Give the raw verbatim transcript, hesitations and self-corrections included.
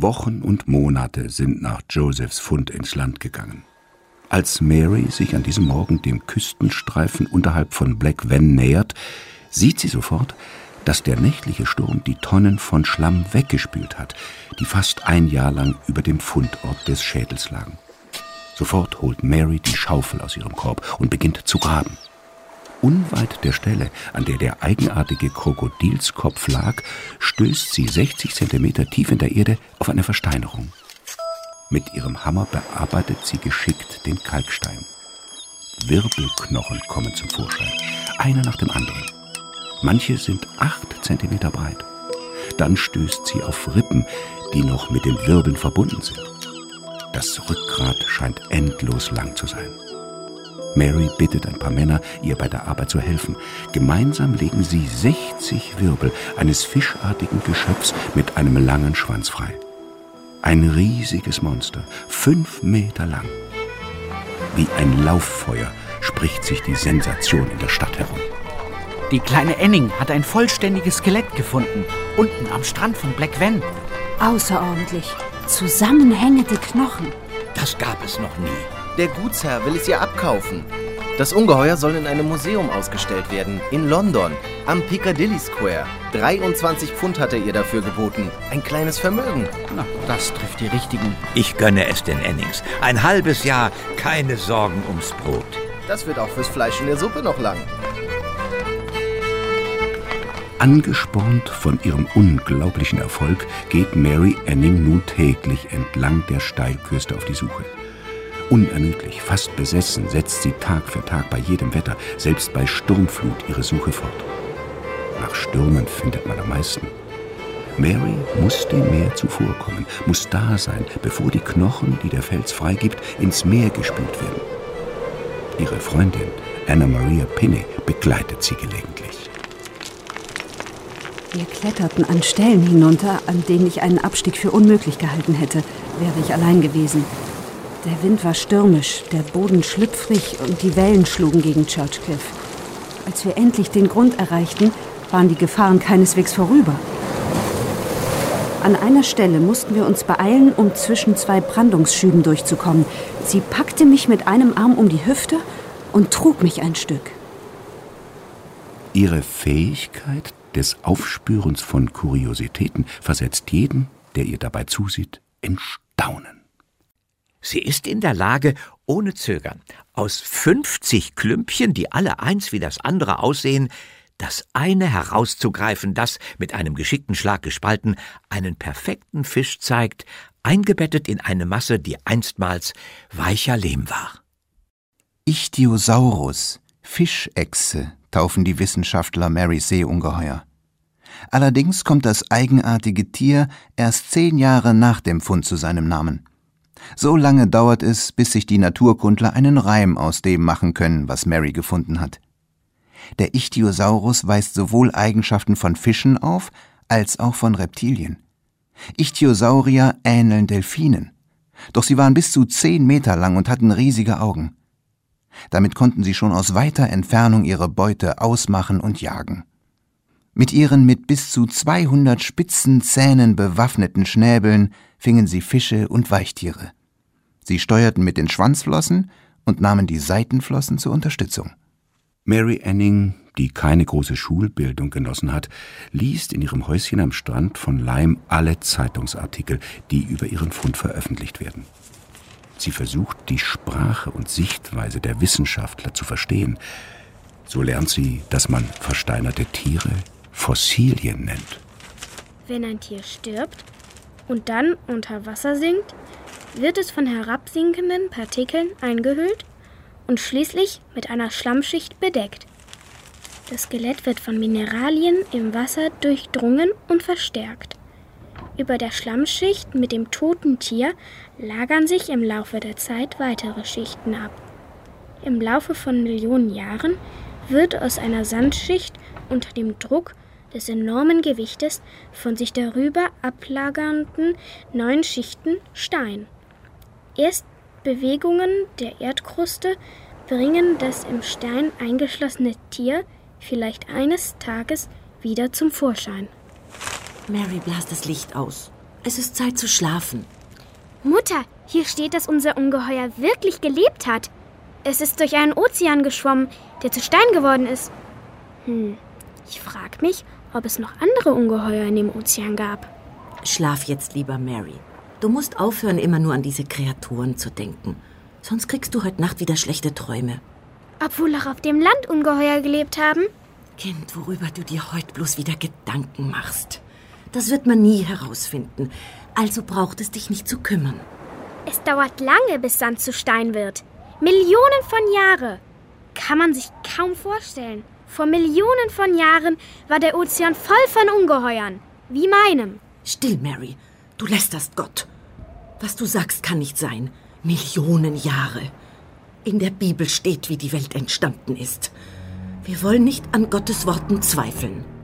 Wochen und Monate sind nach Josephs Fund ins Land gegangen. Als Mary sich an diesem Morgen dem Küstenstreifen unterhalb von Black Van nähert, sieht sie sofort, dass der nächtliche Sturm die Tonnen von Schlamm weggespült hat, die fast ein Jahr lang über dem Fundort des Schädels lagen. Sofort holt Mary die Schaufel aus ihrem Korb und beginnt zu graben. Unweit der Stelle, an der der eigenartige Krokodilskopf lag, stößt sie sechzig Zentimeter tief in der Erde auf eine Versteinerung. Mit ihrem Hammer bearbeitet sie geschickt den Kalkstein. Wirbelknochen kommen zum Vorschein, einer nach dem anderen. Manche sind acht Zentimeter breit. Dann stößt sie auf Rippen, die noch mit den Wirbeln verbunden sind. Das Rückgrat scheint endlos lang zu sein. Mary bittet ein paar Männer, ihr bei der Arbeit zu helfen. Gemeinsam legen sie sechzig Wirbel eines fischartigen Geschöpfs mit einem langen Schwanz frei. Ein riesiges Monster, fünf Meter lang. Wie ein Lauffeuer spricht sich die Sensation in der Stadt herum. Die kleine Anning hat ein vollständiges Skelett gefunden, unten am Strand von Black Van. Außerordentlich. Zusammenhängende Knochen. Das gab es noch nie. Der Gutsherr will es ihr abkaufen. Das Ungeheuer soll in einem Museum ausgestellt werden, in London, am Piccadilly Square. dreiundzwanzig Pfund hat er ihr dafür geboten. Ein kleines Vermögen. Na, das trifft die Richtigen. Ich gönne es den Annings. Ein halbes Jahr, keine Sorgen ums Brot. Das wird auch fürs Fleisch in der Suppe noch lang. Angespornt von ihrem unglaublichen Erfolg geht Mary Anning nun täglich entlang der Steilküste auf die Suche. Unermüdlich, fast besessen, setzt sie Tag für Tag bei jedem Wetter, selbst bei Sturmflut, ihre Suche fort. Nach Stürmen findet man am meisten. Mary muss dem Meer zuvorkommen, muss da sein, bevor die Knochen, die der Fels freigibt, ins Meer gespült werden. Ihre Freundin Anna Maria Pinney begleitet sie gelegentlich. Wir kletterten an Stellen hinunter, an denen ich einen Abstieg für unmöglich gehalten hätte, wäre ich allein gewesen. Der Wind war stürmisch, der Boden schlüpfrig und die Wellen schlugen gegen Church Cliff. Als wir endlich den Grund erreichten, waren die Gefahren keineswegs vorüber. An einer Stelle mussten wir uns beeilen, um zwischen zwei Brandungsschüben durchzukommen. Sie packte mich mit einem Arm um die Hüfte und trug mich ein Stück. Ihre Fähigkeit des Aufspürens von Kuriositäten versetzt jeden, der ihr dabei zusieht, in Staunen. Sie ist in der Lage, ohne Zögern, aus fünfzig Klümpchen, die alle eins wie das andere aussehen, das eine herauszugreifen, das, mit einem geschickten Schlag gespalten, einen perfekten Fisch zeigt, eingebettet in eine Masse, die einstmals weicher Lehm war. Ichthyosaurus, Fischechse, taufen die Wissenschaftler Marys Seeungeheuer. Allerdings kommt das eigenartige Tier erst zehn Jahre nach dem Fund zu seinem Namen. So lange dauert es, bis sich die Naturkundler einen Reim aus dem machen können, was Mary gefunden hat. Der Ichthyosaurus weist sowohl Eigenschaften von Fischen auf, als auch von Reptilien. Ichthyosaurier ähneln Delfinen. Doch sie waren bis zu zehn Meter lang und hatten riesige Augen. Damit konnten sie schon aus weiter Entfernung ihre Beute ausmachen und jagen. Mit ihren mit bis zu zweihundert spitzen Zähnen bewaffneten Schnäbeln fingen sie Fische und Weichtiere. Sie steuerten mit den Schwanzflossen und nahmen die Seitenflossen zur Unterstützung. Mary Anning, die keine große Schulbildung genossen hat, liest in ihrem Häuschen am Strand von Lyme alle Zeitungsartikel, die über ihren Fund veröffentlicht werden. Sie versucht, die Sprache und Sichtweise der Wissenschaftler zu verstehen. So lernt sie, dass man versteinerte Tiere Fossilien nennt. Wenn ein Tier stirbt und dann unter Wasser sinkt, wird es von herabsinkenden Partikeln eingehüllt und schließlich mit einer Schlammschicht bedeckt. Das Skelett wird von Mineralien im Wasser durchdrungen und verstärkt. Über der Schlammschicht mit dem toten Tier lagern sich im Laufe der Zeit weitere Schichten ab. Im Laufe von Millionen Jahren wird aus einer Sandschicht unter dem Druck des enormen Gewichtes von sich darüber ablagernden neuen Schichten Stein. Erst Bewegungen der Erdkruste bringen das im Stein eingeschlossene Tier vielleicht eines Tages wieder zum Vorschein. Mary, blas das Licht aus. Es ist Zeit zu schlafen. Mutter, hier steht, dass unser Ungeheuer wirklich gelebt hat. Es ist durch einen Ozean geschwommen, der zu Stein geworden ist. Hm, ich frage mich, ob es noch andere Ungeheuer in dem Ozean gab. Schlaf jetzt lieber, Mary. Du musst aufhören, immer nur an diese Kreaturen zu denken. Sonst kriegst du heute Nacht wieder schlechte Träume. Obwohl auch auf dem Land Ungeheuer gelebt haben? Kind, worüber du dir heute bloß wieder Gedanken machst. Das wird man nie herausfinden. Also braucht es dich nicht zu kümmern. Es dauert lange, bis Sand zu Stein wird. Millionen von Jahren. Kann man sich kaum vorstellen. Vor Millionen von Jahren war der Ozean voll von Ungeheuern. Wie meinem. Still, Mary. Du lästerst Gott. Was du sagst, kann nicht sein. Millionen Jahre. In der Bibel steht, wie die Welt entstanden ist. Wir wollen nicht an Gottes Worten zweifeln.